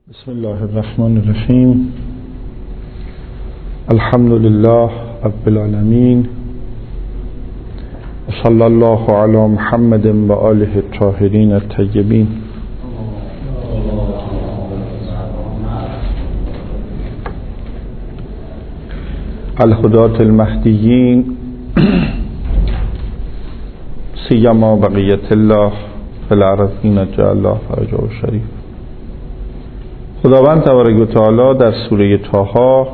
بسم الله الرحمن الرحیم. الحمد لله رب العالمین و صلی الله علی محمد و آله الطاهرین الطیبین. الهداة المهدیین سیما بقیت الله فی الارضین جعل الله فرجه الشریف. خداوند تبارک و تعالی در سوره طه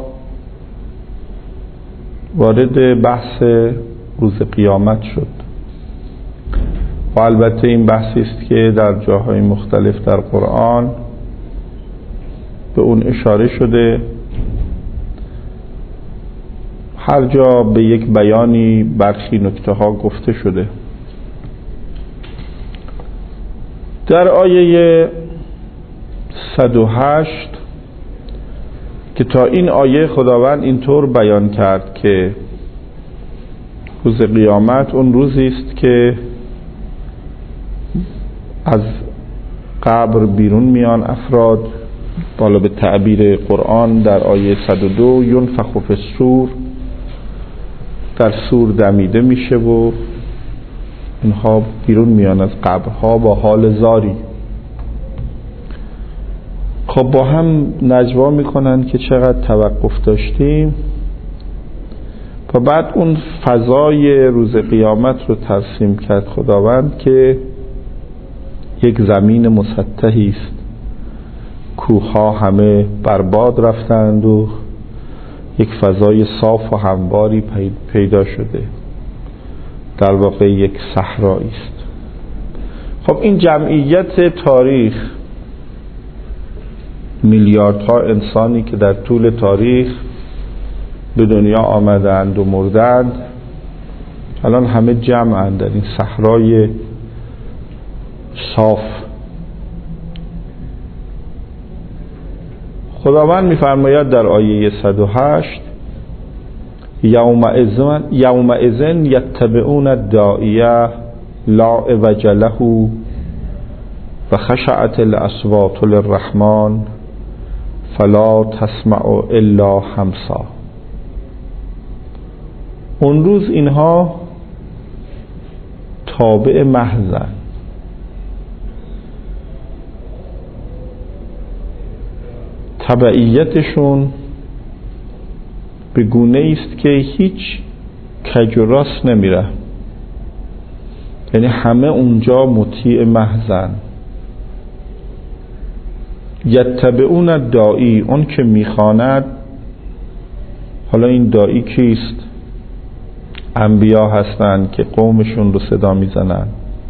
وارد بحث روز قیامت شد و البته این بحثی است که در جاهای مختلف در قرآن به اون اشاره شده، هر جا به یک بیانی برخی نکته ها گفته شده. در آیه 108 که تا این آیه خداوند اینطور بیان کرد که روز قیامت اون روزی است که از قبر بیرون میان افراد، بالا به تعبیر قرآن در آیه 102 ینفخ فی الصور، در صور دمیده میشه و اینها بیرون میان از قبرها با حال زاری. خب با هم نجوا میکنن که چقدر توقف داشتیم و بعد اون فضای روز قیامت رو ترسیم کرد خداوند که یک زمین مسطحی است، کوهها همه برباد رفتند و یک فضای صاف و همواری پیدا شده، در واقع یک صحرایی است. خب این جمعیت تاریخ، میلیاردها انسانی که در طول تاریخ به دنیا آمدند و مردند، الان همه جمعند در این صحرای صاف. خداوند می‌فرماید در آیه 108 یومئذ یتبعون الداعیه لا عوج له و خشعت الاصوات للرحمن فلا تسمع الا همسا. اون روز اینها تابع محضن، تبعیتشون به گونه است که هیچ کج و راست نمیره، یعنی همه اونجا مطیع محضن. یتبعون الداعی، اون که میخواند، حالا این داعی کیست؟ انبیا هستند که قومشون رو صدا میزنن.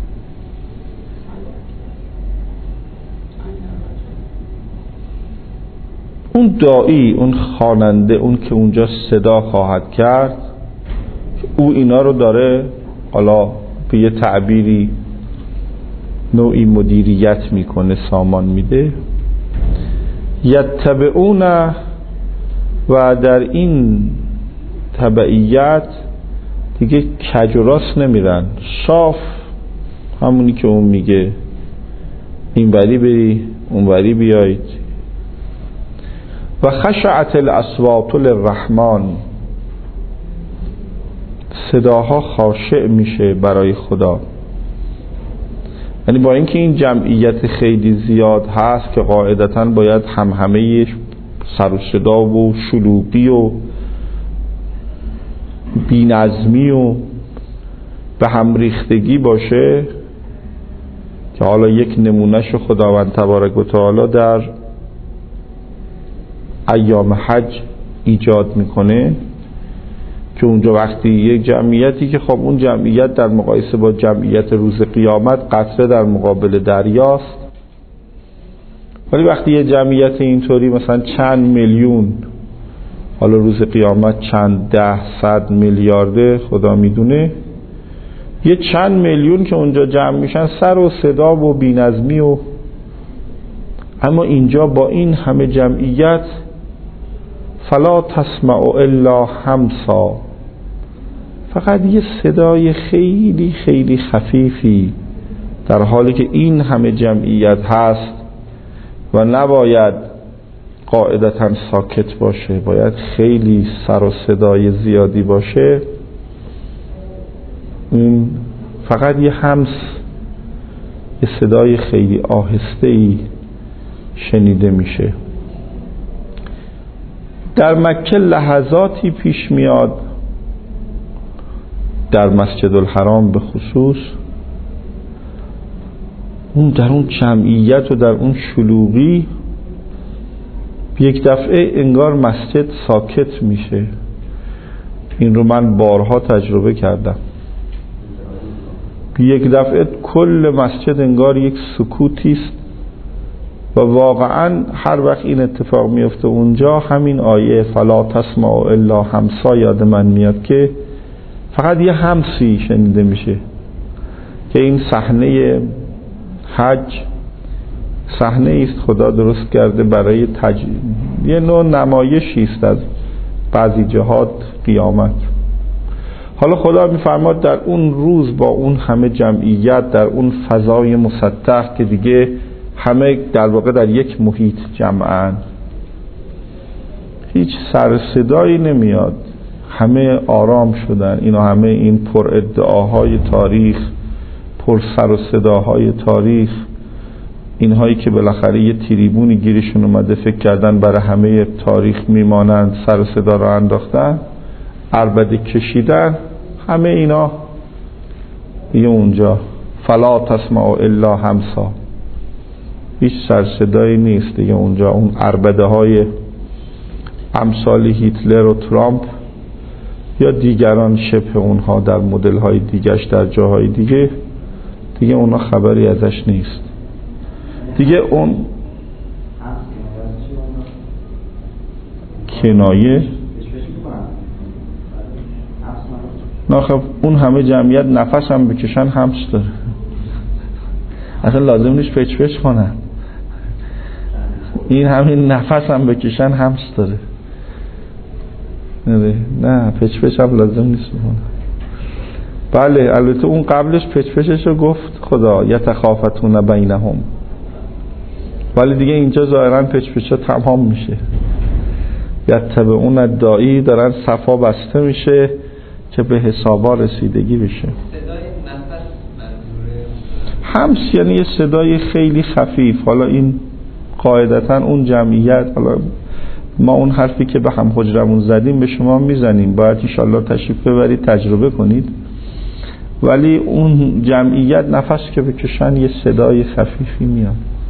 اون داعی، اون خواننده، اون که اونجا صدا خواهد کرد، او اینا رو داره حالا به یه تعبیری نوعی مدیریت میکنه، سامان میده. یتبعون، و در این تبعیت دیگه کج و راست نمیرن، صاف همونی که اون میگه، این بری بری اون بری بیایید. و خشعت الاصوات للرحمن، صداها خاشع میشه برای خدا. یعنی با اینکه این جمعیت خیلی زیاد هست که قاعدتاً باید همه سر و صدا و شلوغی و بی‌نظمی و به هم ریختگی باشه، که حالا یک نمونهشو خداوند تبارک و تعالی در ایام حج ایجاد میکنه، که اونجا وقتی یک جمعیتی که خب اون جمعیت در مقایسه با جمعیت روز قیامت قطره در مقابل دریاست، ولی وقتی یه جمعیت اینطوری مثلا چند میلیون، حالا روز قیامت چند 100 میلیارده خدا میدونه، یه چند میلیون که اونجا جمع میشن، سر و صدا و بی‌نظمی و، اما اینجا با این همه جمعیت فلا تسمع الا همسا، فقط یه صدای خیلی خیلی خفیفی، در حالی که این همه جمعیت هست و نباید قاعدتاً ساکت باشه، باید خیلی سر و صدای زیادی باشه، این فقط یه همس، یه صدای خیلی آهسته‌ای شنیده میشه. در مکه لحظاتی پیش میاد، در مسجد الحرام به خصوص، اون در اون جمعیت و در اون شلوغی یک دفعه انگار مسجد ساکت میشه. این رو من بارها تجربه کردم. یک دفعه کل مسجد انگار یک سکوتی است و واقعا هر وقت این اتفاق میفته اونجا همین آیه فلا تسمع الا همسا یاد من میاد که فقط یه همسی شنیده میشه که این صحنه حج صحنه است خدا درست کرده برای یه نوع نمایشی است از بعضی جهات قیامت. حالا خدا میفرماد در اون روز با اون همه جمعیت در اون فضای مسطح که دیگه همه در واقع در یک محیط جمعن، هیچ سر صدایی نمیاد، همه آرام شدن، اینا همه این پر ادعاهای تاریخ، پر سر و صداهای تاریخ، اینهایی که بالاخره یه تریبونی گیرشون اومده فکر کردن برای همه تاریخ میمانند، سر و صدا را انداختن، عربده کشیدن، همه اینا دیگه اونجا فلا تسمع الا همسا، هیچ سر صدایی نیست دیگه اونجا. اون عربده های امثال هیتلر و ترامپ یا دیگران شبه اونها در مدل های دیگرش در جاهای دیگه اونا خبری ازش نیست دیگه. اون کنایه ناخب اون همه جمعیت نفس هم بکشن همس داره، اصلا لازم نیست پچ پچ کنن، این همین نفس هم بکشن همس داره، نه پچ پچ هم لازم نیست بکنن. بله البته اون قبلش پچ پچش رو گفت خدا یتخافتون بینهم، ولی دیگه اینجا ظاهرا پچ پچا تمام میشه، یتبعون الداعی، دارن صفا بسته میشه که به حسابا رسیدگی بشه. صدای نفس منظوره همس یعنی یه صدای خیلی خفیف. حالا این قاعدتا اون جمعیت، حالا ما اون حرفی که به هم حجرمون زدیم به شما میزنیم، باید انشالله تشریف ببرید تجربه کنید، ولی اون جمعیت نفس که بکشن یه صدای خفیفی میاد.